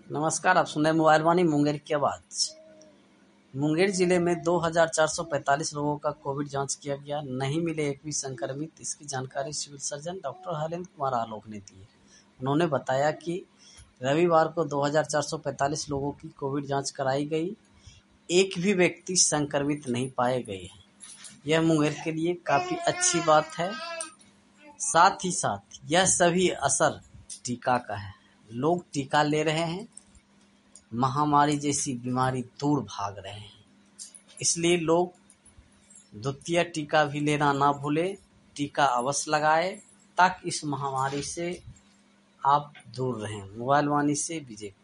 नमस्कार, आप सुन रहे हैं मोबाइल वाणी मुंगेर की आवाज़। मुंगेर जिले में 2445 लोगों का कोविड जांच किया गया, नहीं मिले एक भी संक्रमित। इसकी जानकारी civil surgeon doctor Harendra Kumar Alok ने दी। उन्होंने बताया कि रविवार को 2445 लोगों की कोविड जांच कराई गई, एक भी व्यक्ति संक्रमित नहीं पाए गए हैं। यह मुंगेर के लिए काफ़ी अच्छी बात है। साथ ही साथ यह सभी असर टीका का है। लोग टीका ले रहे हैं, महामारी जैसी बीमारी दूर भाग रहे हैं। इसलिए लोग द्वितीय टीका भी लेना ना भूलें, टीका अवश्य लगाएं ताकि इस महामारी से आप दूर रहें। मोबाइल वाणी से विजय।